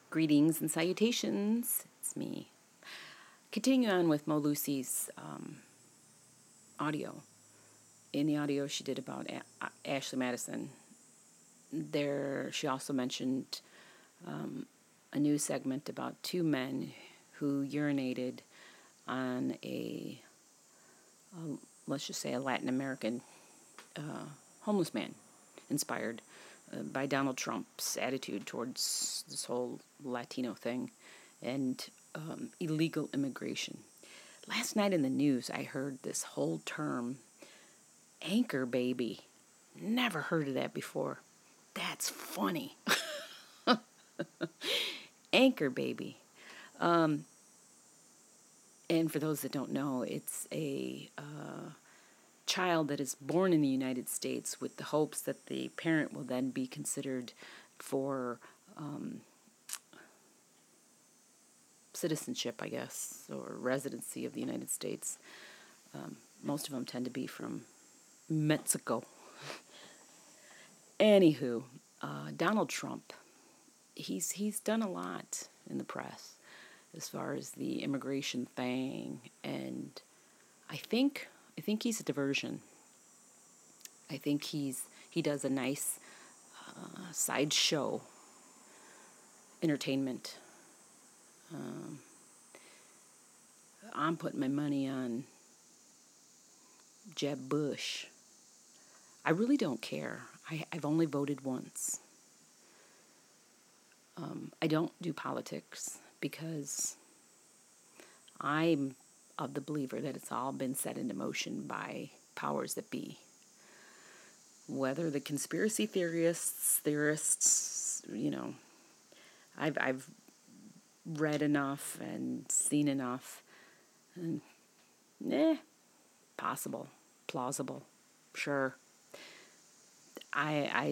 Greetings and salutations. It's me. Continuing on with Mo Lucy's audio. In the audio she did about Ashley Madison, there she also mentioned a news segment about two men who urinated on let's just say, a Latin American homeless man, inspired by Donald Trump's attitude towards this whole Latino thing and illegal immigration. Last night in the news, I heard this whole term, anchor baby. Never heard of that before. That's funny. Anchor baby. And for those that don't know, it's a child that is born in the United States with the hopes that the parent will then be considered for citizenship, I guess, or residency of the United States. Most of them tend to be from Mexico. Anywho, Donald Trump, he's done a lot in the press as far as the immigration thing, and I think he's a diversion. I think he does a nice sideshow entertainment. I'm putting my money on Jeb Bush. I really don't care. I've only voted once. I don't do politics because I'm of the believer that it's all been set into motion by powers that be. Whether the conspiracy theorists, I've read enough and seen enough, and possible, plausible, sure. I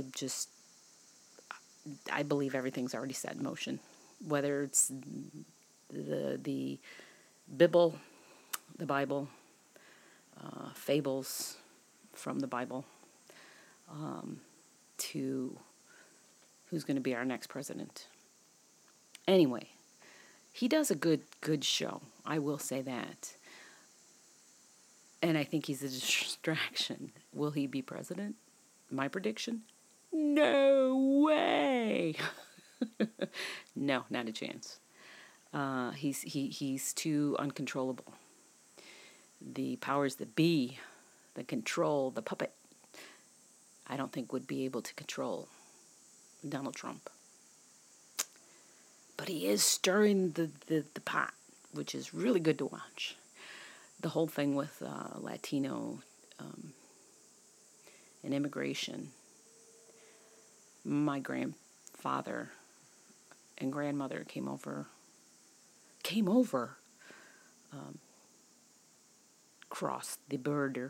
believe everything's already set in motion, whether it's the Bible, fables from the Bible, to who's going to be our next president. Anyway, he does a good show. I will say that. And I think he's a distraction. Will he be president? My prediction? No way. No, not a chance. He's too uncontrollable. The powers that be, that control the puppet, I don't think would be able to control Donald Trump. But he is stirring the pot, which is really good to watch. The whole thing with Latino and immigration. My grandfather and grandmother came over, crossed the border.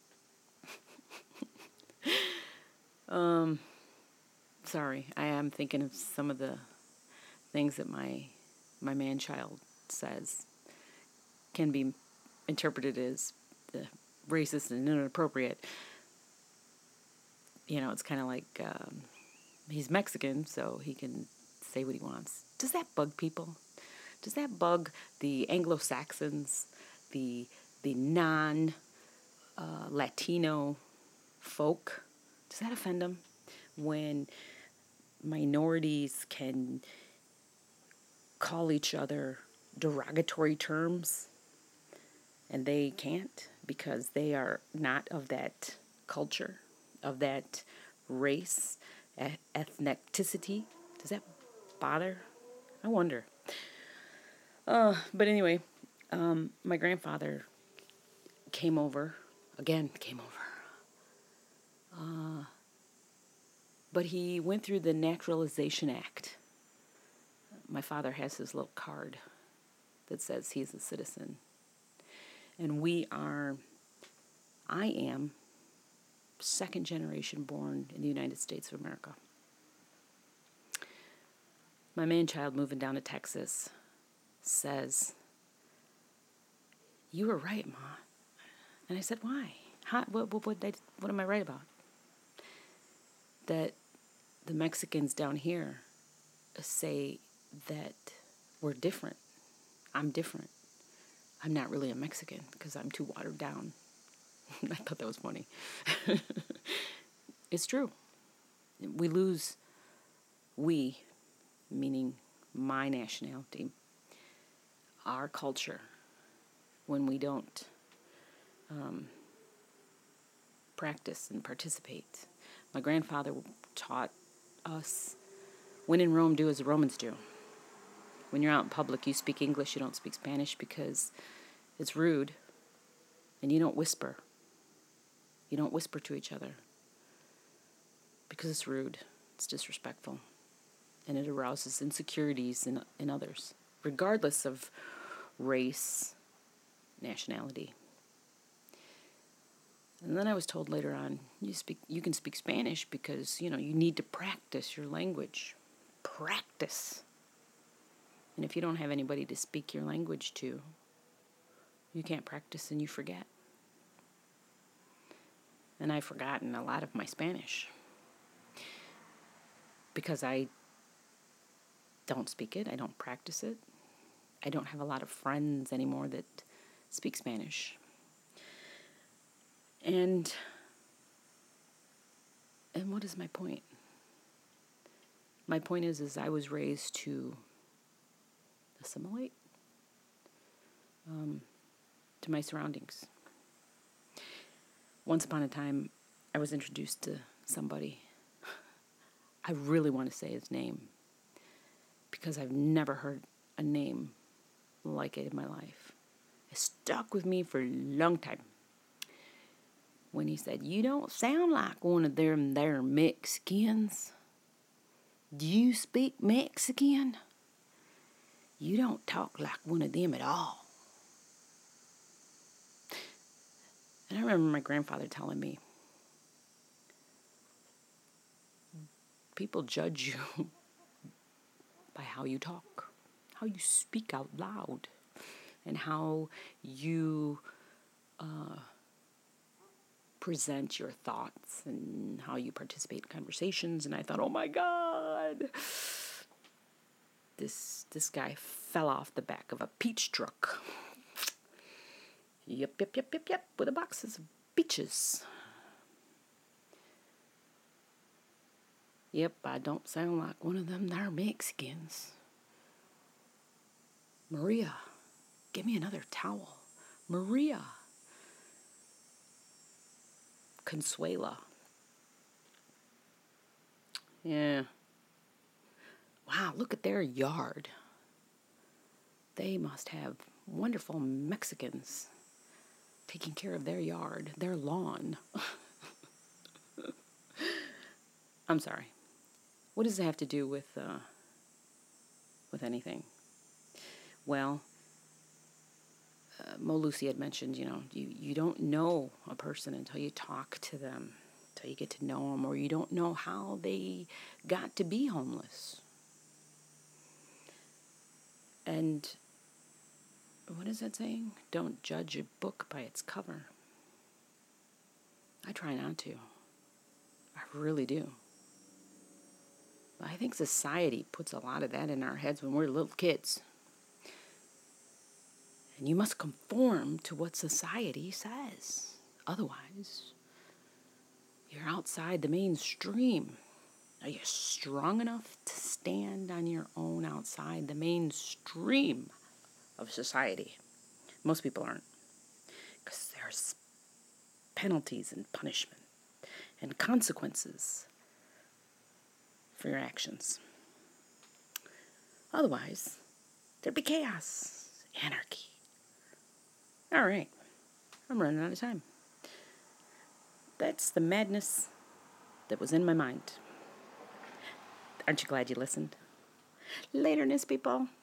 Sorry, I am thinking of some of the things that my man-child says can be interpreted as racist and inappropriate. It's kind of like he's Mexican, so he can say what he wants. Does that bug people? Does that bug the Anglo-Saxons, the non-Latino folk? Does that offend them when minorities can call each other derogatory terms and they can't because they are not of that culture, of that race, ethnicity? Does that bother? I wonder. But anyway, my grandfather came over. But he went through the Naturalization Act. My father has his little card that says he's a citizen. And I am second generation born in the United States of America. My man-child moving down to Texas says, "You were right, Ma." And I said, "Why? What am I right about?" That the Mexicans down here say that we're different. I'm different. I'm not really a Mexican because I'm too watered down. I thought that was funny. It's true. We, meaning my nationality, our culture, when we don't practice and participate. My grandfather taught us, when in Rome, do as the Romans do. When you're out in public, you speak English, you don't speak Spanish because it's rude, and you don't whisper. You don't whisper to each other because it's rude, it's disrespectful, and it arouses insecurities in others, regardless of race, nationality. And then I was told later on, you can speak Spanish because, you need to practice your language. Practice. And if you don't have anybody to speak your language to, you can't practice and you forget. And I've forgotten a lot of my Spanish because I don't speak it, I don't practice it. I don't have a lot of friends anymore that speak Spanish. And what is my point? My point is I was raised to assimilate to my surroundings. Once upon a time, I was introduced to somebody. I really want to say his name because I've never heard a name like it in my life. It stuck with me for a long time. When he said, "You don't sound like one of them there Mexicans. Do you speak Mexican? You don't talk like one of them at all." And I remember my grandfather telling me, people judge you by how you talk, how you speak out loud, and how you present your thoughts and how you participate in conversations. And I thought, oh my God, this guy fell off the back of a peach truck. Yep, with a box of peaches. Yep, I don't sound like one of them there Mexicans. Maria, give me another towel. Maria. Consuela. Yeah. Wow, look at their yard. They must have wonderful Mexicans taking care of their yard, their lawn. I'm sorry. What does it have to do with anything? Well, Mo Lucy had mentioned, you don't know a person until you talk to them, until you get to know them, or you don't know how they got to be homeless. And what is that saying? Don't judge a book by its cover. I try not to. I really do. I think society puts a lot of that in our heads when we're little kids. And you must conform to what society says. Otherwise, you're outside the mainstream. Are you strong enough to stand on your own outside the mainstream of society? Most people aren't. Because there's penalties and punishment and consequences for your actions. Otherwise, there'd be chaos, anarchy. All right, I'm running out of time. That's the madness that was in my mind. Aren't you glad you listened? Laterness, people.